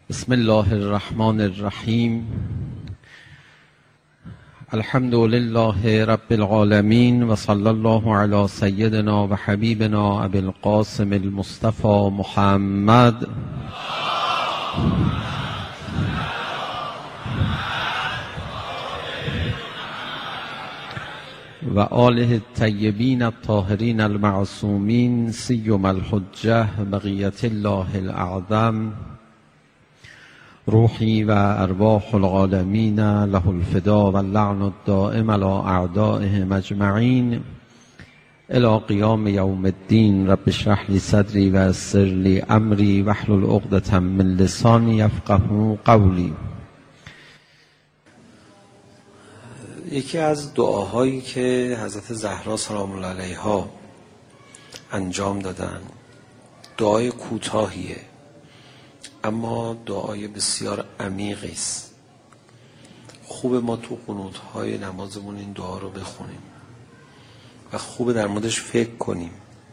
بسم الله الرحمن الرحیم. الحمد لله رب العالمین و صلی الله علی سیدنا و حبیبنا ابی القاسم المصطفى محمد و آله الطیبین الطاهرین المعصومین سیما الحجة بقیة الله الاعظم روحی و ارواح العالمین له الفدا و اللعن الدائم علی اعدائهم اجمعین الی قیام یوم الدین. رب اشرح لی صدری و یسر لی امری واحلل عقدة من لسانی یفقهوا قولی. یکی از دعاهایی که حضرت زهرا سلام الله علیها انجام دادن، دعای کوتاهیه اما دعای بسیار عمیقی است. خوبه ما تو قنوت‌های نمازمون این دعا رو بخونیم و خوبه در موردش فکر کنیم.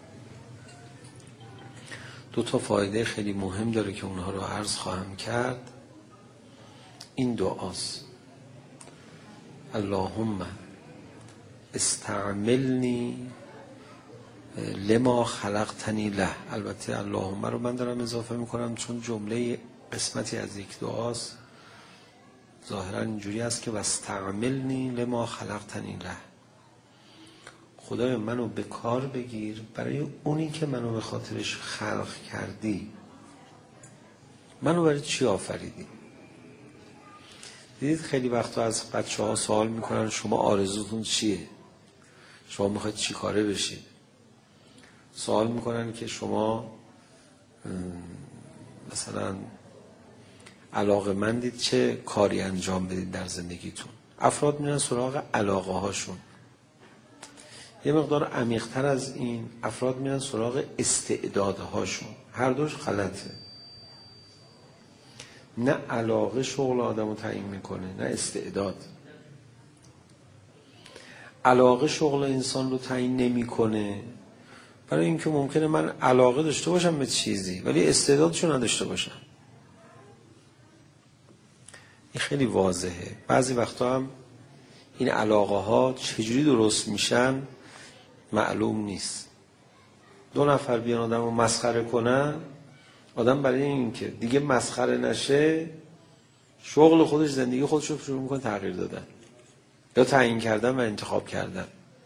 دو تا فایده خیلی مهم داره که اونها رو عرض خواهم کرد. این دعاست: اللهم استعملنی لما خلقتنی له. البته اللهم رو من دارم اضافه میکنم چون جمله قسمتی از یک دعاست. ظاهرا اینجوری است که واستعملنی لما خلقتنی له. خدای منو به کار بگیر برای اونی که منو به خاطرش خلق کردی. منو برای چی آفریدی؟ دیدید خیلی وقتا از بچه ها سوال میکنن شما آرزوتون چیه؟ شما میخواید چی کاره بشید؟ سوال میکنن که شما مثلا علاقه‌مندید چه کاری انجام بدید در زندگیتون. افراد میرن سراغ علاقه هاشون. یه مقدار عمیق‌تر از این افراد میرن سراغ استعدادهاشون. هر دوش غلطه. نه علاقه شغل آدمو تعیین میکنه، نه استعداد. علاقه شغل انسان رو تعیین نمیکنه، برای اینکه ممکنه من علاقه داشته باشم به چیزی ولی استعدادشو نداشته باشم. این خیلی واضحه. بعضی وقتا هم این علاقه ها چجوری درست میشن معلوم نیست. دو نفر بیان آدم رو مسخره کنن، آدم برای اینکه دیگه مسخره نشه شغل خودش، زندگی خودش رو شروع میکنه تغییر دادن یا تعیین کردن و انتخاب کردن.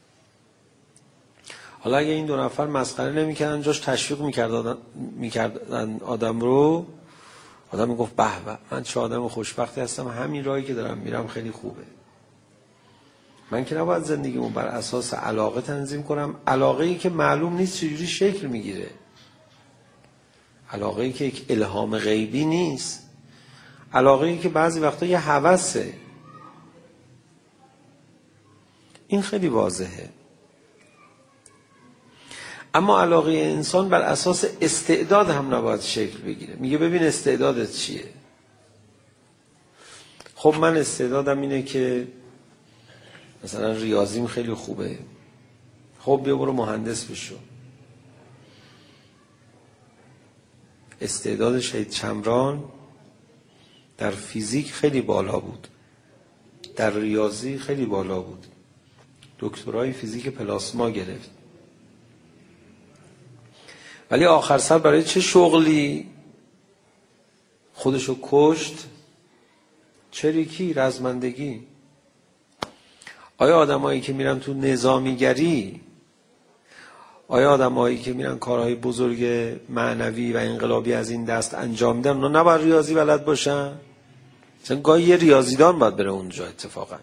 حالا اگه این دو نفر مسخره نمیکردن، جاش تشویق میکردن آدم رو، آدم میگفت به به من چه آدم خوشبختی هستم، همین راهی که دارم میرم خیلی خوبه. من که نباید زندگیمو بر اساس علاقه تنظیم کنم، علاقه‌ای که معلوم نیست چجوری شکل میگیره، علاقه‌ای که یک الهام غیبی نیست، علاقه‌ای که بعضی وقتا یه هوسه. این خیلی واضحه. اما علاقه انسان بر اساس استعداد هم نباید شکل بگیره. میگه ببین استعدادت چیه؟ خب من استعدادم اینه که مثلا ریاضیم خیلی خوبه. خب بیا برو مهندس بشو. استعداد شهید چمران در فیزیک خیلی بالا بود، در ریاضی خیلی بالا بود، دکترای فیزیک پلاسما گرفت، ولی آخر سر برای چه شغلی خودشو کشت؟ چریکی، رزمندگی. آیا آدمایی که میرن تو نظامیگری، آیا آدمایی که میرن کارهای بزرگ معنوی و انقلابی از این دست انجام میدن اونا نباید ریاضی بلد باشن؟ مثلا گاهی یه ریاضیدان باید بره اونجا اتفاقا.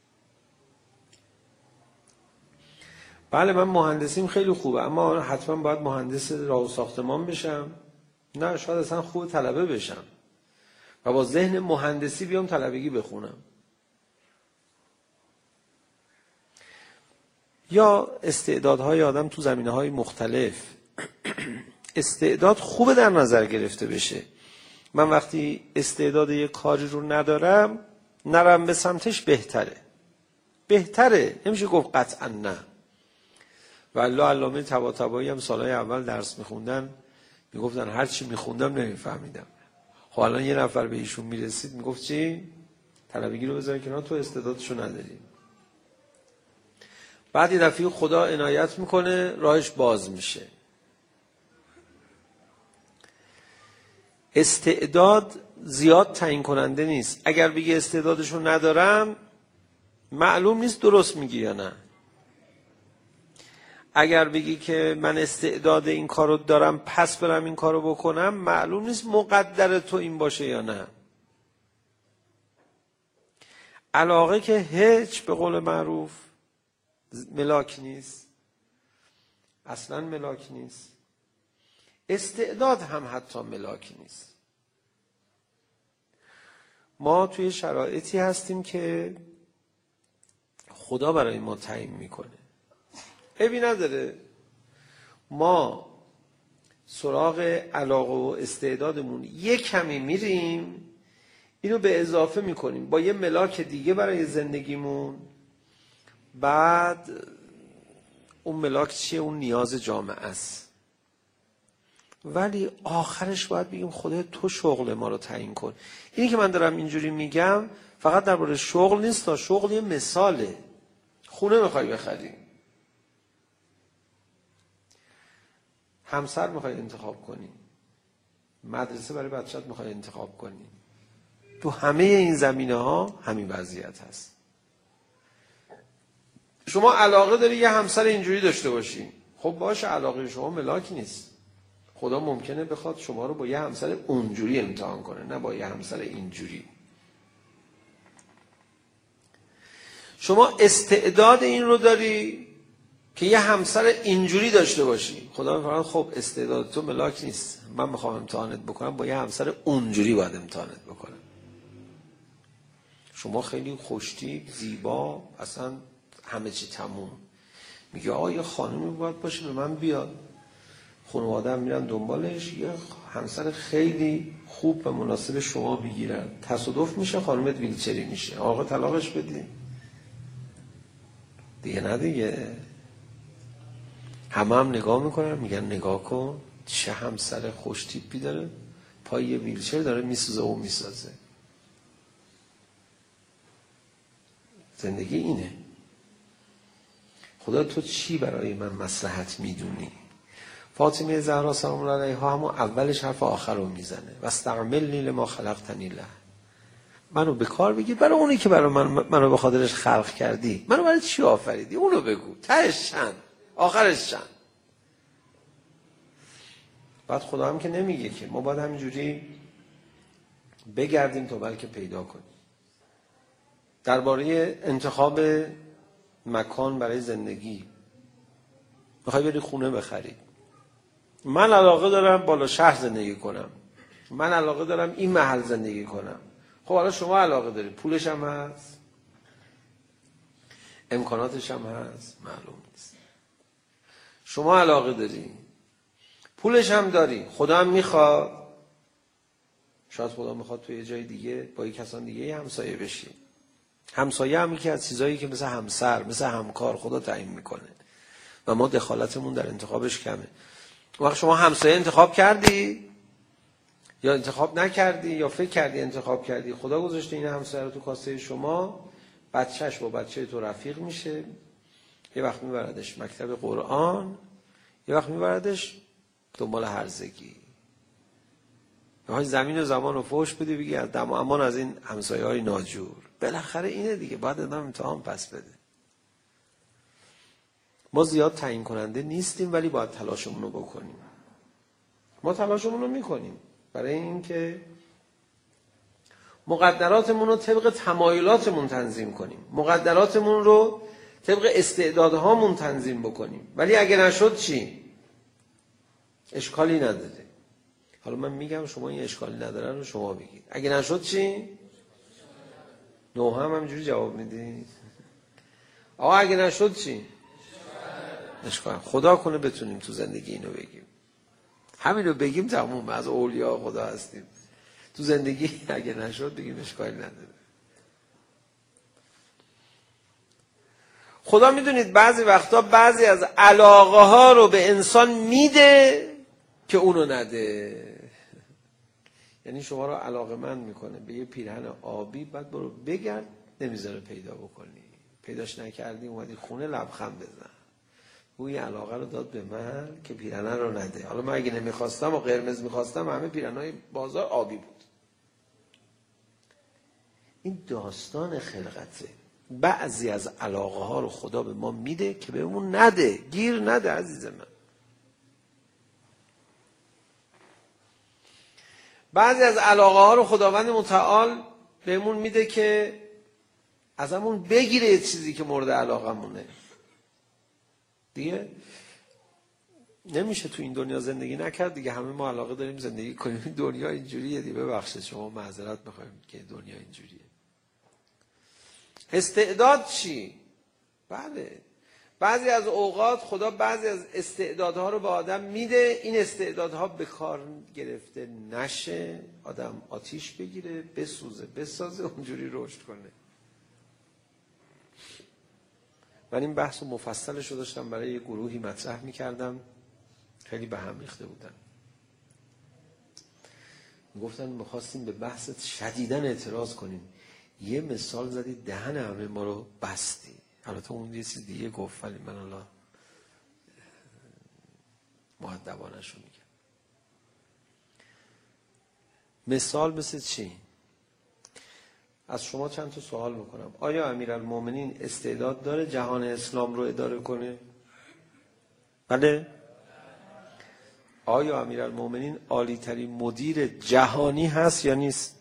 بله من مهندسیم خیلی خوبه اما حتما باید مهندس راه و ساختمان بشم؟ نه، شاید اصلا خوب طلبه بشم و با ذهن مهندسی بیام طلبگی بخونم. یا استعدادهای آدم تو زمینه‌های مختلف. استعداد خوبه در نظر گرفته بشه. من وقتی استعداد یک کاری رو ندارم نرم به سمتش بهتره. نمیشه گفت قطعا نه. والله علامه طباطبایی هم سالهای اول درس میخوندن میگفتن هر چی میخوندم نمیفهمیدم. خب الان یه نفر به ایشون میرسید میگفت چی؟ طلبگی رو بذاری کنار، تو استعدادشو نداری. بعد یه دفعه خدا عنایت میکنه، راهش باز میشه. استعداد زیاد تعیین کننده نیست. اگر بگی استعدادشو ندارم، معلوم نیست درست میگی یا نه. اگر بگی که من استعداد این کارو دارم پس برم این کارو بکنم، معلوم نیست مقدر تو این باشه یا نه. علاقه که هیچ به قول معروف ملاک نیست، اصلا ملاک نیست. استعداد هم حتی ملاک نیست. ما توی شرایطی هستیم که خدا برای ما تعیین میکنه. عیبی نداره ما سراغ علاقه و استعدادمون یک کمی میریم، اینو به اضافه میکنیم با یه ملاک دیگه برای زندگیمون. بعد اون ملاک چیه؟ اون نیاز جامعه است. ولی آخرش باید بگیم خدا تو شغل ما رو تعیین کن. اینی که من دارم اینجوری میگم فقط درباره شغل نیست، تا شغل یه مثاله. خونه میخوای بخری، همسر میخوای انتخاب کنی، مدرسه برای بچه‌ت میخوای انتخاب کنی، تو همه این زمینه ها همین وضعیت هست. شما علاقه داری یه همسر اینجوری داشته باشی، خب باشه، علاقه شما ملاک نیست. خدا ممکنه بخواد شما رو با یه همسر اونجوری امتحان کنه، نه با یه همسر اینجوری. شما استعداد این رو داری که یه همسر اینجوری داشته باشی، خدا میفرماید خب استعداد تو ملاک نیست، من میخوام امتحانت بکنم، با یه همسر اونجوری باید امتحانت بکنم. شما خیلی خوشتیپ، زیبا، اصلا همه چی تموم، میگه آقا یه خانمی باید باشه به من بیاد، خانواده هم میرن دنبالش، یه همسر خیلی خوب و مناسب شما بگیرن، تصادف میشه خانمت ویلچری میشه، آقا طلاقش بدی دیگه. نه دیگه، هم نگاه میکنن میگن نگاه کن چه همسر خوش تیپی داره، پای یه ویلچر داره میسازه و میسازه. زندگی اینه. خدا تو چی برای من مصلحت میدونی؟ فاطمه زهرا سلام الله علیها همون اولش حرف آخر رو میزنه، واستعملنی لما خلقتنی له. منو به کار بگیر برای اونی که برای منو به خاطرش خلق کردی. منو برای چی آفریدی؟ اونو بگو، تهش چند، آخرش چند. بعد خدا هم که نمیگه که ما باید همینجوری بگردیم تا بلکه پیدا کنیم. درباره انتخاب مکان برای زندگی، میخوای بری خونه بخری، من علاقه دارم بالا شهر زندگی کنم، من علاقه دارم این محل زندگی کنم. خب حالا شما علاقه داری، پولش هم هست، امکاناتش هم هست، معلوم نیست. شما علاقه داری، پولش هم داری، خدا هم میخواد، شاید خدا میخواد توی یه جای دیگه با یه کسان دیگه همسایه بشی. همسایه هم یکی از چیزایی که مثل همسر، مثل همکار خدا تعیین میکنه و ما دخالتمون در انتخابش کمه. وقتی شما همسایه انتخاب کردی یا انتخاب نکردی یا فکر کردی انتخاب کردی، خدا گذاشته این همسایه رو تو کاسه شما، بچهش با بچه تو رفیق میشه، یه وقت میبردش مکتب قرآن، یه وقت میبردش دنبال هرزگی. میخوای زمین و زمان رو فوش بدی بگی از دم و امان از این همسایه های ناجور. بالاخره اینه دیگه، باید ادام امتحان پس بده. ما زیاد تعیین کننده نیستیم ولی باید تلاشمون رو بکنیم. ما تلاشمون رو میکنیم برای اینکه مقدراتمون رو طبق تمایلاتمون تنظیم کنیم، مقدراتمون رو طبق استعدادهامون تنظیم بکنیم. ولی اگه نشد چی؟ اشکالی نداره. حالا من میگم شما این اشکالی نداره رو شما بگید. اگه نشد چی؟ نو همجوری جواب میدید. آقا اگه نشد چی؟ اشکال. خدا کنه بتونیم تو زندگی اینو بگیم. همین رو بگیم تموم، از اولیاء خدا هستیم. تو زندگی اگه نشد بگیم اشکالی نداره. خدا میدونید بعضی وقتا بعضی از علاقه ها رو به انسان میده که اونو نده. یعنی شما رو علاقه‌مند میکنه به یه پیرهن آبی، بعد برو بگرد، نمیذاره پیدا بکنی. پیداش نکردی اومدی خونه لبخند بزن. او این علاقه رو داد به من که پیرهن رو نده. حالا من اگه نمیخواستم و قرمز میخواستم، همه پیرهن‌های بازار آبی بود. این داستان خلقته. بعضی از علاقه ها رو خدا به ما میده که بهمون نده، گیر نده عزیز من. بعضی از علاقه ها رو خداوند متعال بهمون میده که ازمون بگیره یه چیزی که مورد علاقمونه. دیگه نمیشه تو این دنیا زندگی نکرد دیگه. همه ما علاقه داریم زندگی کنیم. دنیا اینجوریه دیگه. ببخشید شما معذرت میخوایم که دنیا اینجوریه. استعداد چی؟ بله، بعضی از اوقات خدا بعضی از استعدادها رو به آدم میده، این استعدادها به کار گرفته نشه، آدم آتیش بگیره، بسوزه، بسازه، اونجوری رشد کنه. من این بحث مفصلش رو داشتم برای یه گروهی مطرح میکردم، خیلی به هم ریخته بودن. گفتن میخواستیم به بحثت شدیداً اعتراض کنیم، یه مثال زدی دهن همه ما رو بستی. البته اون یه چیز دیگه گفت ولی من الان مؤدبانش رو میگم. مثال مثل چی؟ از شما چند تا سوال میکنم. آیا امیرالمومنین استعداد داره جهان اسلام رو اداره کنه؟ بله؟ آیا امیرالمومنین عالی ترین مدیر جهانی هست یا نیست؟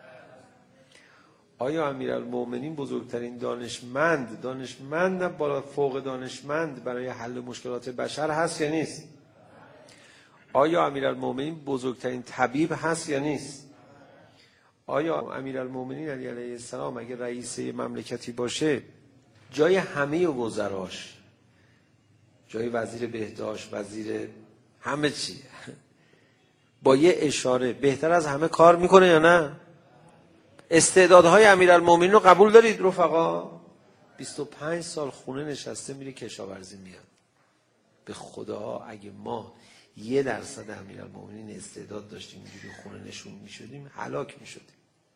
آیا امیرالمومنین بزرگترین دانشمند بالا فوق دانشمند برای حل مشکلات بشر هست یا نیست؟ آیا امیرالمومنین بزرگترین طبیب هست یا نیست؟ آیا امیرالمومنین علیه السلام اگه رئیس مملکتی باشه جای همه وزراش، جای وزیر بهداشت، وزیر همه چی، با یه اشاره بهتر از همه کار میکنه یا نه؟ استعدادهای امیرالمومنین رو قبول دارید رفقا؟ 25 سال خونه نشسته میره کشاورزی میاد. به خدا اگه ما 1% امیرالمومنین استعداد داشتیم اینجوری خونه نشون میشدیم، هلاک میشدیم،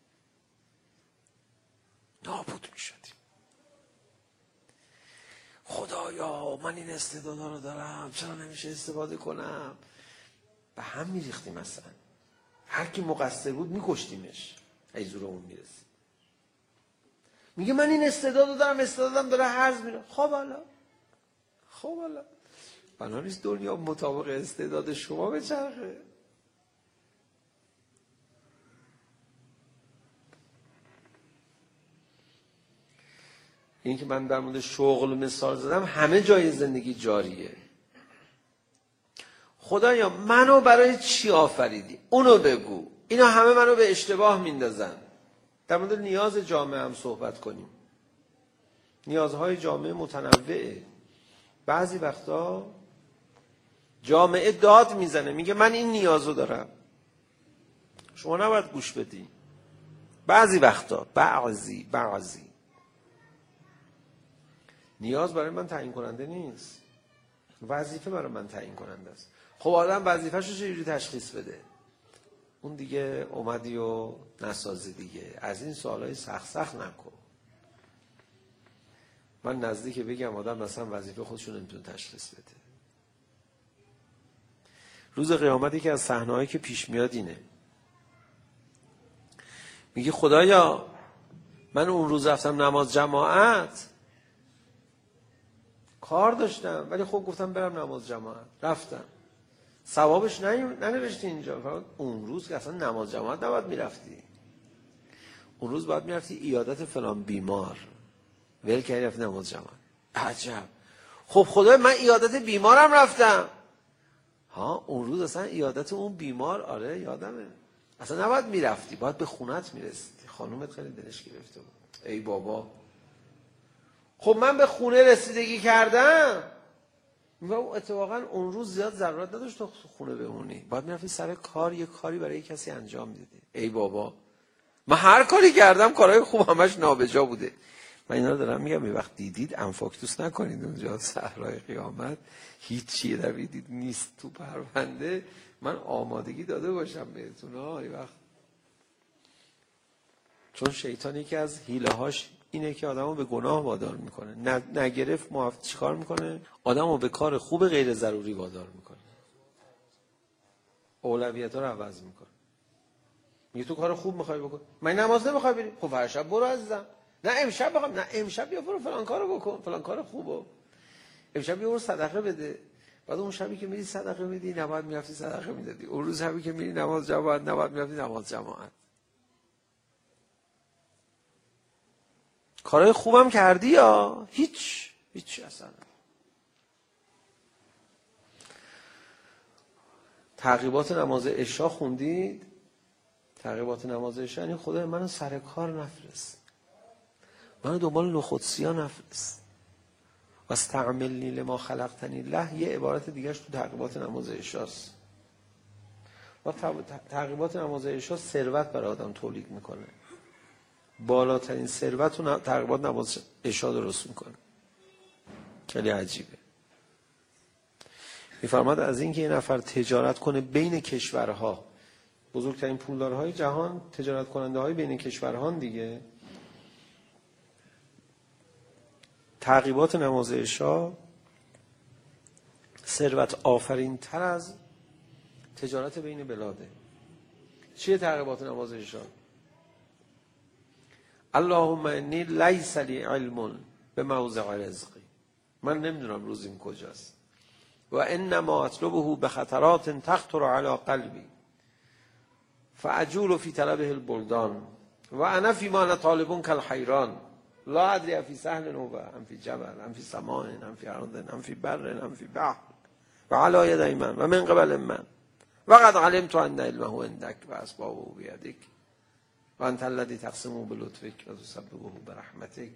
نابود میشدیم. خدایا من این استعدادا رو دارم، چرا نمیشه استفاده کنم؟ به هم میریختیم. اصلا هر کی مقصر بود میکشتیمش ای زورمون میرسید. میگه من این استعدادو دارم، استعدادم داره هرز میره. خب حالا بنا نیست دنیا مطابق استعداد شما بچرخه. این که من در مورد شغل مثال زدم، همه جای زندگی جاریه. خدایا منو برای چی آفریدی؟ اونو بگو. اینا همه منو به اشتباه میندازن. در مورد نیاز جامعه هم صحبت کنیم. نیازهای جامعه متنوعه. بعضی وقتا جامعه داد میزنه، میگه من این نیازو دارم، شما نباید گوش بدی. بعضی وقتا بعضی نیاز برای من تعیین کننده نیست، وظیفه برای من تعیین کننده است. خب آدم وظیفه‌شو چجوری تشخیص بده؟ اون دیگه اومدی و نسازی دیگه. از این سوالای سخت نکن. من نزدیک بگم آدم مثلا وظیفه خودشون نمیتونه تشخیص بده. روز قیامتی که از صحنه‌هایی که پیش میاد اینه، میگه خدایا من اون روز رفتم نماز جماعت، کار داشتم ولی خب گفتم برم نماز جماعت، رفتم، ثوابش ننوشتی اینجا. فقط اون روز که اصلا نماز جماعت نباید میرفتی، اون روز باید میرفتی ایادت فلان بیمار، ول کردی رفتی نماز جماعت. عجب. خب خدای من ایادت بیمارم رفتم. ها اون روز اصلا ایادت اون بیمار، آره یادمه، اصلا نباید میرفتی، باید به خونت میرسیدی. خانومت خیلی دلش گرفته بود. ای بابا خب من به خونه رسیدگی کردم. و اتفاقا اون روز زیاد ضرورت نداشت تو خونه بمونی، باید میرفتی سر کار، یه کاری برای کسی انجام میدادی. ای بابا من هر کاری کردم کارهای خوب همش نابجا بوده. من اینا رو دارم میگم یه وقت دیدید انفاکتوس نکنید اونجا صحرای قیامت، هیچی دویدید نیست تو پرونده. من آمادگی داده باشم بهتون ها. یه وقت چون شیطان یکی از حیله‌هاش اینه که آدمو به گناه وادار میکنه. نگرفت چیکار میکنه؟ آدمو به کار خوب غیر ضروری وادار میکنه. اولویت‌ها رو عوض میکنه. میگه تو کار خوب میخوای بکن، من نماز نمیخوای بری، خب هر شب برو عزیزم. نه امشب بخوام، نه امشب بیا برو فلان کارو بکن، فلان کار خوبو. امشب بیا برو صدقه بده. بعد اون شبی که میری صدقه میدی، نباید میرفتی صدقه میدادی. اون روز شبی که میری نماز جماعت، نباید میرفتی نماز جماعت. کارهای خوبم کردی یا هیچ اصلا. تعقیبات نماز عشا خوندید؟ تعقیبات نماز عشا یعنی خدای منو سر کار نفرست، منو دنبال نخودسیا نفرست. واستعملنی لما خلقتنی له یه عبارت دیگهش تو تعقیبات نماز عشاست. و تعقیبات نماز عشا ثروت برای آدم تولید میکنه. بالاترین ثروت رو تعقیبات نماز عشا درست میکنه. خیلی عجیبه. میفرماد از این که یه نفر تجارت کنه بین کشورها، بزرگترین پولدارهای جهان تجارت کننده های بین کشورها دیگه، تعقیبات نماز عشا ثروت آفرین تر از تجارت بین بلاده. چیه تعقیبات نماز عشا؟ اللهم انی لیس لی علم به موضع رزقی، من نمیدونم روزیم کجاست. و انما اطلبه بخطرات تخطر على قلبی فاجول فی طلبه البلدان و انا فی ما انا طالب کالحیران لا ادری فی سهل و ام فی جبل ام فی سماء ام فی ارض ام فی بر ام فی بحر و علی یدی من و من قبل من و قد علمت ان علمه عندك و اسبابه بیدک و انت الذی تقسمه بلطفک و تسببه برحمتک.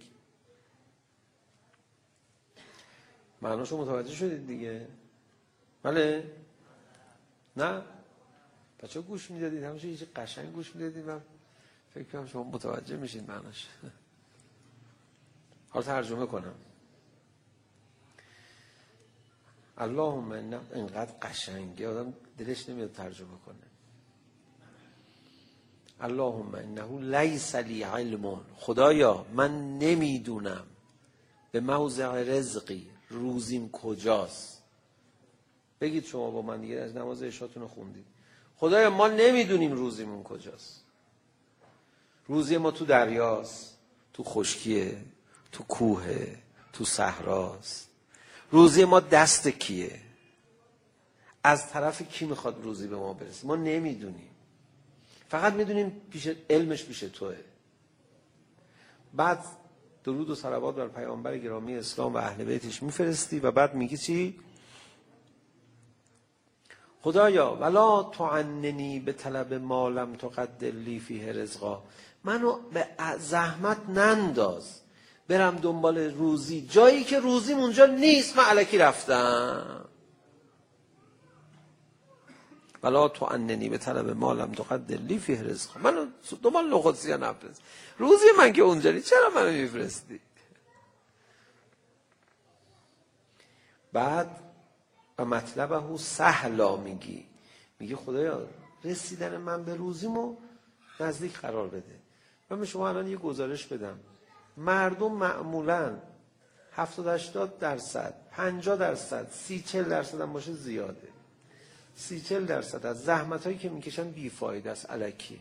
معناشو متوجه شدید دیگه؟ بله؟ نه؟ بچه گوش میدادید، همیشه یه قشنگ گوش میدادید، من فکر کنم شما متوجه میشید معناش. حالا ترجمه کنم. اللهم اینقدر قشنگه آدم دلش نمیاد ترجمه کنه. اللهم انه لیس لی علم، خدایا من نمیدونم به موضع رزقی، روزیم کجاست. بگید شما با من دیگه، از نماز عشاتون رو خوندید. خدایا ما نمیدونیم روزیمون کجاست. روزی ما تو دریاست، تو خشکیه، تو کوهه، تو صحراست. روزی ما دست کیه؟ از طرف کی میخواد روزی به ما برسه؟ ما نمیدونیم. فقط میدونیم علمش پیش توه. بعد درود و صلوات بر پیامبر گرامی اسلام و اهل بیتش میفرستی و بعد میگی چی؟ خدایا ولا تعننی به طلب ما لم تقدر لی فیه رزقا، منو به زحمت ننداز برم دنبال روزی جایی که روزیم اونجا نیست، من الکی رفتم. ولا تعننی به طلب ما لم تقدر لی فیه رزقا، منو دنبال نخودسیا نفرست، روزی من که اونجا نیست چرا منو میفرستی؟ بعد و مطلبه سهلا میگی خدایا رسیدن من به روزیمو نزدیک قرار بده. من به شما الان یه گزارش بدم، مردم معمولاً 70-80%، 50%، 30-40% هم باشه زیاده. 30-40% از زحمتایی که میکشن بیفایده است، الکی.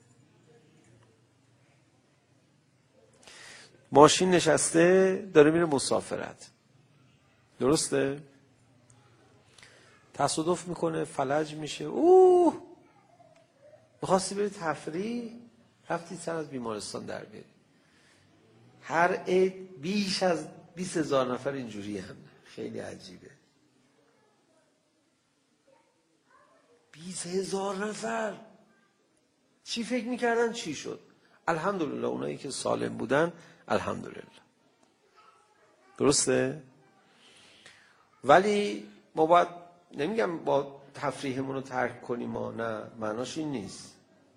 ماشین نشسته داره میره مسافرت، درسته؟ تصادف میکنه، فلج میشه، میخواستی بری تفریح، رفتی سر از بیمارستان در بیاری. هر عید بیش از 20,000 نفر اینجوری هم. خیلی عجیبه. 20,000 نفر چی فکر میکردن چی شد؟ الحمدلله اونایی که سالم بودن الحمدلله، درسته؟ ولی ما باید، نمیگم با تفریحمون رو ترک کنیم، ما نه، معناش این نیست.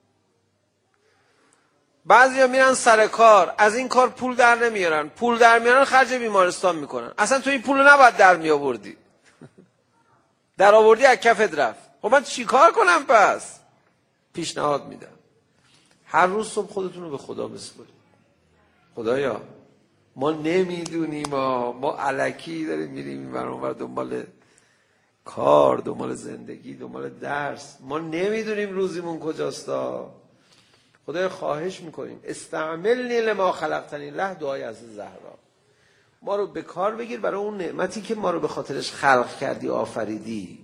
بعضیا میرن سر کار، از این کار پول در نمیارن، پول در میارن خرج بیمارستان میکنن. اصلا تو این پول رو نباید در میآوردی، در آوردی از کفت رفت. خب من چی کار کنم؟ پس پیشنهاد میدم هر روز صبح خودتون رو به خدا بسپارید. خدایا ما نمیدونیم، ما الکی داریم میریم این ور اون ور دنبال کار، دنبال زندگی، دنبال درس، ما نمیدونیم روزیمون کجاستا. خدایا خواهش میکنیم استعملنی لما خلقتنی له، دعای از زهرا، ما رو به کار بگیر برای اون نعمتی که ما رو به خاطرش خلق کردی، آفریدی.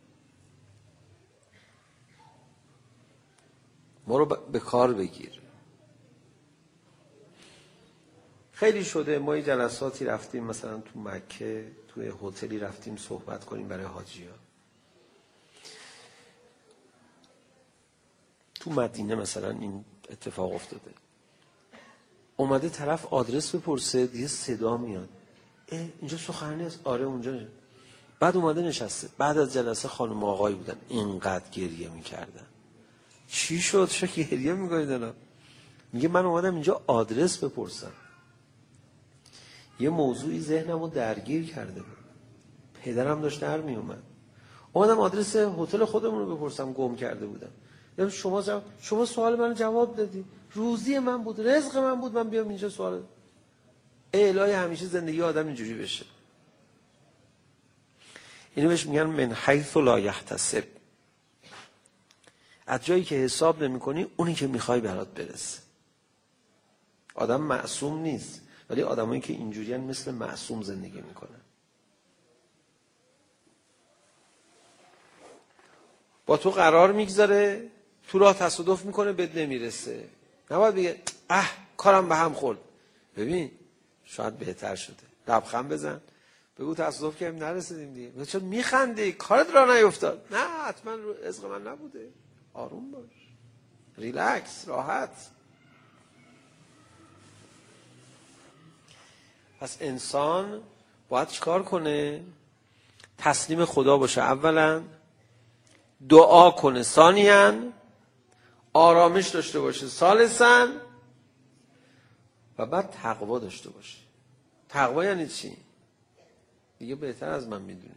ما رو به کار بگیر. خیلی شده ما یه جلساتی رفتیم مثلا تو مکه، توی هتلی رفتیم صحبت کنیم برای حاجی‌ها. تو مدینه مثلا این اتفاق افتاده، اومده طرف آدرس بپرسه، دیگه صدا میاد اینجا سخنرانی است. آره اونجا نشد. بعد اومده نشسته، بعد از جلسه خانم آقایی بودن، اینقدر گریه میکردن. چی شد؟ چرا گریه میکنید الان؟ میگه من اومدم اینجا آدرس بپرسم، یه موضوعی ذهنمو درگیر کرده بود، پدرم داشت در میومد، اومدم آدرس هتل خودمون رو بپرسم، گم کرده بودم. شما سوال منو جواب دادی، روزی من بود، رزق من بود، من بیام اینجا سوال. الهی همیشه زندگی آدم اینجوری بشه. اینو بهش میگن من حیث لا یحتسب، از جایی که حساب نمی کنی اونی که میخوای برات برسه. آدم معصوم نیست، ولی آدمایی که اینجوریان مثل معصوم زندگی میکنن. با تو قرار میگذاره، تو راه تصادف میکنه، بهت نمیرسه، نباید بگه کارم به هم خورد. ببین شاید بهتر شده، لبخند بزن، بگو تصادف کردیم نرسیدیم دیگه. چون میخندی؟ کارت راه نیفتاد. نه حتما رزق من نبوده. آروم باش، ریلکس، راحت. پس انسان باید چیکار کنه؟ تسلیم خدا باشه، اولا دعا کنه، ثانیاً آرامش داشته باشه، ثالثاً و بعد تقوا داشته باشه. تقوا یعنی چی؟ دیگه بهتر از من میدونی.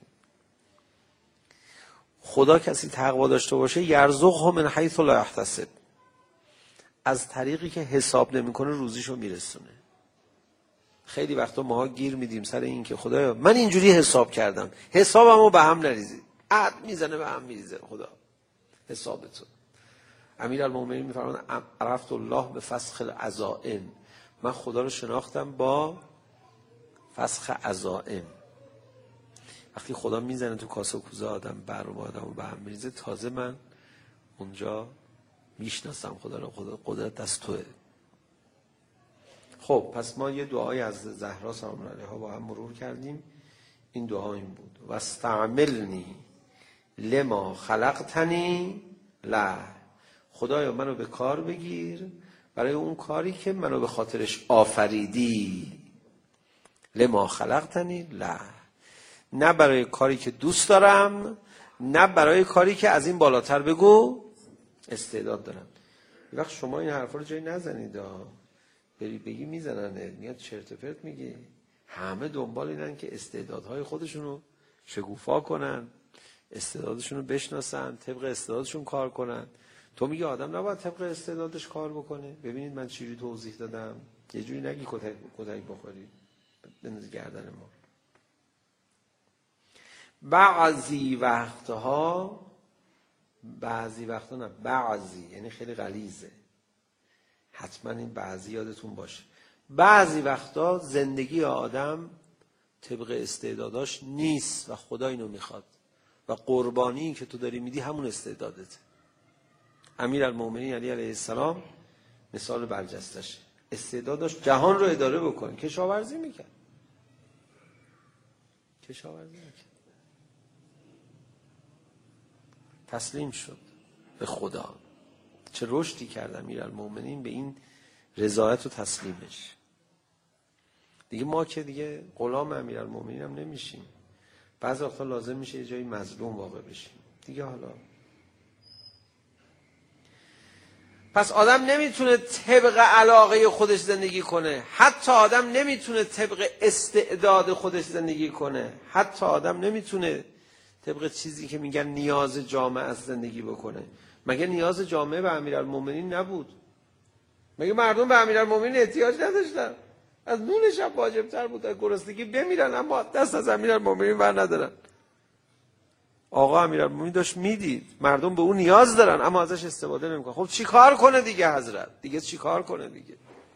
خدا کسی تقوا داشته باشه یرزقه من حیث لا یحتسب، از طریقی که حساب نمیکنه روزیشو میرسونه. خیلی وقتا ماها گیر میدیم سر این که خدایا من اینجوری حساب کردم، حسابمو به هم نریزی. عد میزنه به هم میریزه خدا حسابتو. امیرالمومنین میفرماند عرفت الله به فسخ العزائم، من خدا رو شناختم با فسخ عزائم. وقتی خدا میزنه تو کاسه و کوزه آدم، برام آدمو به هم میریزه، تازه من اونجا میشناسم خدا رو. خدا قدرت دست توه. خب پس ما یه دعای از زهرا سلام علیها با هم مرور کردیم. این دعا این بود: واستعملنی لما خلقتنی له، خدایا منو به کار بگیر برای اون کاری که منو به خاطرش آفریدی. لما خلقتنی له، نه برای کاری که دوست دارم، نه برای کاری که از این بالاتر بگو استعداد دارم. یه وقت شما این حرفا رو جایی نزنید، بری بگی میزننه، میاد چرت و پرت میگی. همه دنبال اینن که استعدادهای خودشونو شگوفا کنن، استعدادشونو بشناسن، طبق استعدادشون کار کنن. تو میگی آدم نباید طبق استعدادش کار بکنه. ببینید من چیزی توضیح دادم، یه جوری نگی کتک بخوری بندازی گردن ما. بعضی وقتها نه، بعضی یعنی خیلی غلیظه، حتما این بعضی یادتون باشه. بعضی وقتا زندگی آدم طبق استعداداش نیست و خدا اینو میخواد و قربانی که تو داری میدی همون استعدادته. امیرالمومنین علی علیه السلام مثال برجستشه. استعداداش جهان رو اداره بکنه، کشاورزی میکرد. تسلیم شد به خدا. چه رشدی کرد امیرالمومنین به این رضایت و تسلیمش. دیگه ما که دیگه غلام امیرالمومنین هم نمیشیم، بعضی وقتا لازم میشه یه جایی مظلوم واقع بشیم دیگه. حالا پس آدم نمیتونه طبق علاقه خودش زندگی کنه، حتی آدم نمیتونه طبق استعداد خودش زندگی کنه، حتی آدم نمیتونه طبق چیزی که میگن نیاز جامعه از زندگی بکنه. مگه نیاز جامعه به امیرالمومنین نبود؟ مگه مردم به امیرالمومنین احتیاج نداشتن؟ از نون شب واجبتر بود از گرسنگی بمیرن، اما دست از امیرالمومنین بر ندارن. آقا امیرالمومنین داشت میدید مردم به اون نیاز دارن اما ازش استفاده نمیکنن. خب چی کار کنه دیگه حضرت؟ دیگه چی کار کنه دیگه؟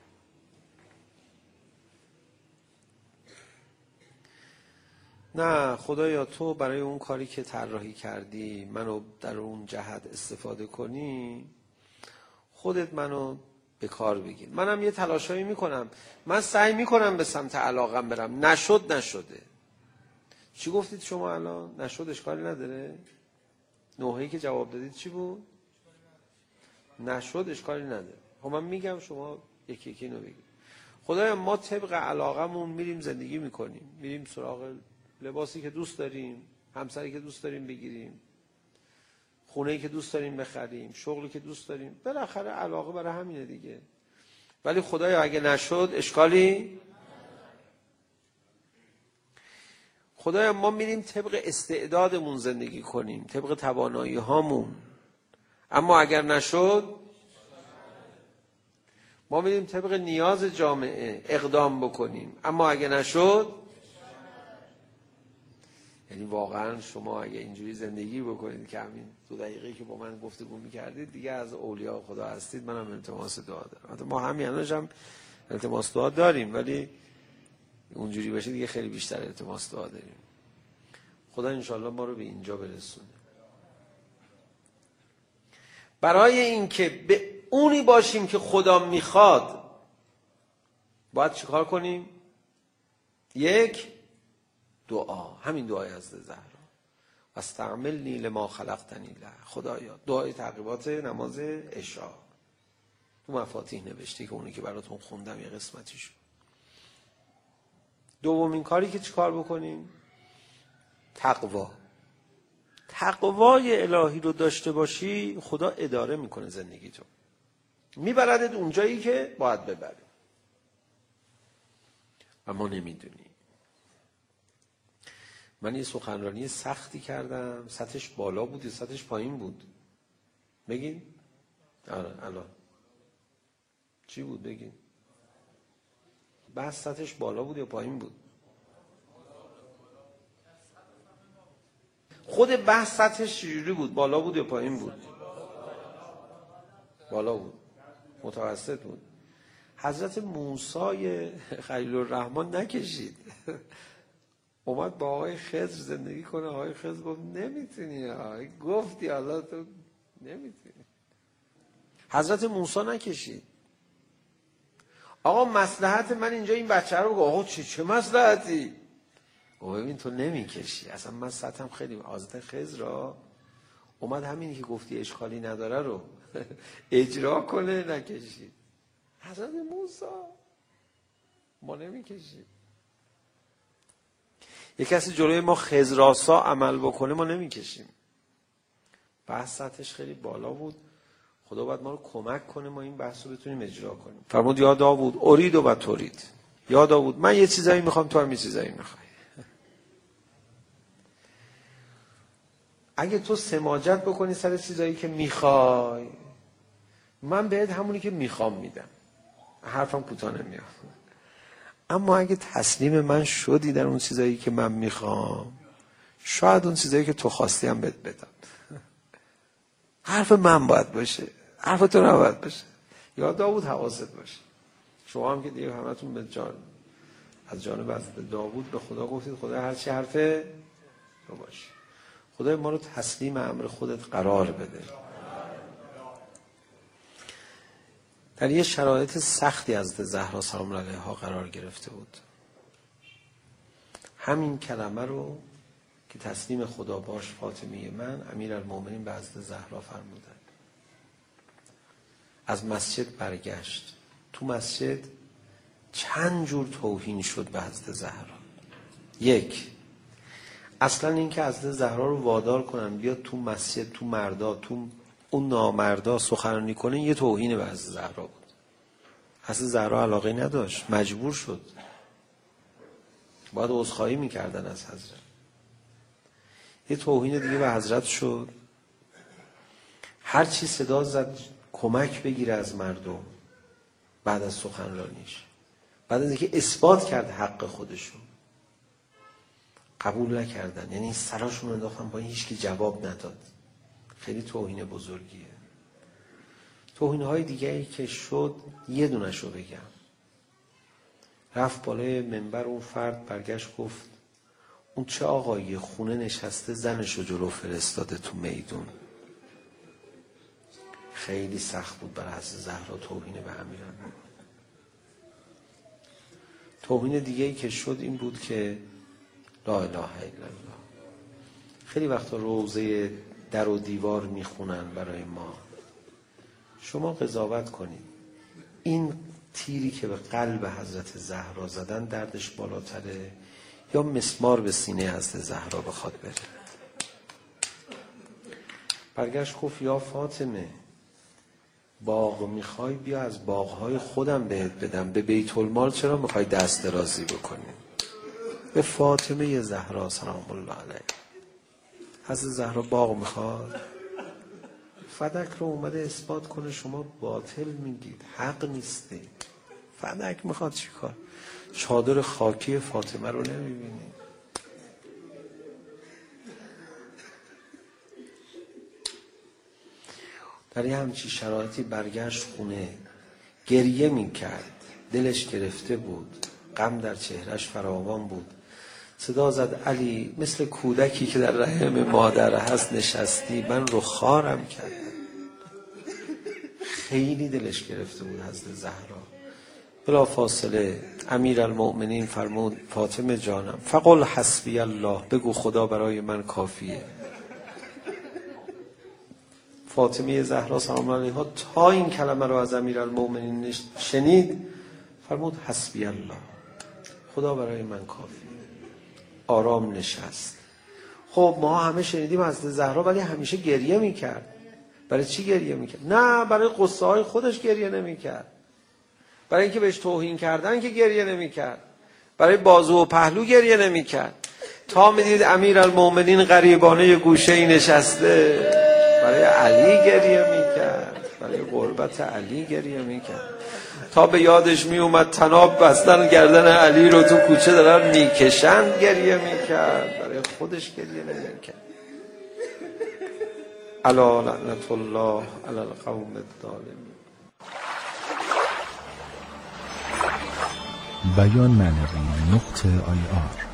نه خدایا تو برای اون کاری که طراحی کردی منو در اون جهت استفاده کنی، خودت منو به کار بگیر. منم یه تلاشایی میکنم، من سعی میکنم به سمت علاقم برم. نشده. چی گفتید شما الان؟ نشد اشکالی نداره؟ نوحه‌ای که جواب دادید چی بود؟ نشد اشکالی نداره. خب من میگم شما یکی یکی اینو بگید. خدایا ما طبق علاقمون میریم زندگی میکنیم، میریم سراغ لباسی که دوست داریم، همسری که دوست داریم بگیریم، خونه‌ای که دوست داریم بخریم، شغلی که دوست داریم. بالاخره علاقه برای همینه دیگه. ولی خدایا اگه نشد اشکالی؟ خدایا ما میریم طبق استعدادمون زندگی کنیم، طبق توانایی هامون، اما اگر نشد ما میریم طبق نیاز جامعه اقدام بکنیم، اما اگه نشد. یعنی واقعا شما اگه اینجوری زندگی بکنید که همین 2 دقیقه که با من گفتگو میکردید دیگه از اولیاء خدا هستید، منم التماس دعا دارم. ما همینش هم التماس دعا داریم، ولی اونجوری باشه دیگه خیلی بیشتر التماس دعا داریم. خدا انشالله ما رو به اینجا برسونه. برای اینکه به اونی باشیم که خدا میخواد باید چیکار کنیم؟ 1 دعا، همین دعای حضرت زهرا، واستعملنی لما خلقتنی له. خدایا، دعای تعقیبات نماز عشاء تو مفاتیح نوشته که اونی که براتون خوندم یه قسمتی شد. دومین کاری که چیکار بکنیم؟ تقوا. تقوای الهی رو داشته باشی خدا اداره میکنه زندگی تو، میبردت اونجایی که باید ببره و ما نمیدونی. من یه سخنرانی سختی کردم، سطحش بالا بود یا سطحش پایین بود؟ بگین. آره الان چی بود بگین؟ بحث سطحش بالا بود یا پایین بود؟ خود بحث سطحش چجوری بود؟ بالا بود یا پایین بود؟ بالا بود. متوسط بود. حضرت موسی خلیل الرحمن نکشید اومد با آقای خضر زندگی کنه. آقای خضر گفت نمیتونی، گفتی حالا تو نمیتونی. حضرت موسی نکشید. آقا مصلحت من اینجا این بچه رو بگو. آقا چه مصلحتی؟ ببین تو نمیکشی اصلا، من سطحم خیلی. حضرت خضر را اومد همینی که گفتی اشکالی نداره رو اجرا کنه، نکشید. حضرت موسی ما نمیکشیم. یک کسی جلوی ما خضراسا عمل بکنه ما نمیکشیم. بحث سطحش خیلی بالا بود. خدا باید ما رو کمک کنه ما این بحث رو بتونیم اجرا کنیم. فرمود یا داوود ارید و ترید. یا داوود من یه چیزایی میخوام، تو هم یه چیزایی میخوای. اگه تو سماجت بکنی سر چیزایی که میخوای، من بهت همونی که میخوام میدم. حرفم کوتاه نمیاد. اما اگه تسلیم من شدی در اون چیزایی که من میخوام، شاید اون چیزایی که تو خواستی هم بهت بدم. حرف من باید باشه، حرف تو نباید باشه. یا داوود حواست باشه. شما هم که دیگه همتون به از جانب حضرت داوود به خدا گفتید خدا هر چی حرف تو باشه. خدای ما رو تسلیم امر خودت قرار بده. در یه شرایط سختی حضرت زهرا سلام علیها قرار گرفته بود. همین کلمه رو که تسلیم خدا باش فاطمه من، امیرالمومنین به حضرت زهرا فرمودن. از مسجد برگشت. تو مسجد چند جور توهین شد به حضرت زهرا. 1 اصلا این که حضرت زهرا رو وادار کنن بیاد تو مسجد، تو مردا، تو اون نامردا سخنرانی کنه، یه توهین به حضرت زهرا بود. حضرت زهرا علاقه نداشت، مجبور شد. باید عذرخواهی میکردن از حضرت. یه توهین دیگه به حضرت شد. هر چی صدا زد کمک بگیره از مردم، بعد از سخنرانیش، بعد از اینکه اثبات کرد حق خودشون، قبول نکردن. یعنی سراشون انداختن پایین، هیچکی جواب نداد. خیلی توهین بزرگیه. توهین‌های دیگری که شد یه دونشو بگم. رفت بالای منبر، اون فرد برگشت گفت اون چه آقایی خونه نشسته زنشو جلو فرستاده تو میدون. خیلی سخت بود برای حضرت زهرا توهین به امیرالمومنین. توهین دیگه‌ای که شد این بود که لا اله الا الله. خیلی وقتا روضه در و دیوار میخونن برای ما. شما قضاوت کنید این تیری که به قلب حضرت زهرا زدن دردش بالاتره یا مسمار به سینه حضرت زهرا بخواد بره؟ برگشت گفت یا فاطمه، باغ میخوای بیا از باغهای خودم بهت بدم، به بیت المال چرا میخوای دست درازی بکنی؟ به فاطمه زهرا سلام الله علیها. حضرت زهرا باغ میخواد، فدک رو اومده اثبات کنه شما باطل میگید، حق نیستی. فدک میخواد چیکار؟ چادر خاکی فاطمه رو نمیبینی؟ در یه همچی شرایطی برگشت خونه، گریه میکرد، دلش گرفته بود، غم در چهرش فراوان بود. صدا زد علی، مثل کودکی که در رحم مادر هست نشستی، من رو خارم کردم. خیلی دلش گرفته بود حضرت زهرا. بلا فاصله امیرالمؤمنین فرمود فاطمه جانم فقل حسبی الله، بگو خدا برای من کافیه. فاطمه زهرا سلام الله علیها تا این کلمه رو از امیرالمؤمنین شنید فرمود حسبی الله، خدا برای من کافیه. آرام نشست. خب ما همه شنیدیم حضرت زهرا ولی همیشه گریه میکرد. برای چی گریه میکرد؟ نه برای قصه های خودش گریه نمیکرد، برای اینکه بهش توهین کردن که گریه نمیکرد، برای بازو و پهلو گریه نمیکرد. تا میدید امیرالمؤمنین غریبانه گوشه‌ای نشسته، برای علی گریه میکرد، برای قربت علی گریه میکرد. تا به یادش میومد طناب بستن گردن علی رو تو کوچه دارن میکشن گریه میکرد، برای خودش گریه نمیکرد. الا لعنت الله علی القوم الظالمین. بیان معنوی .ir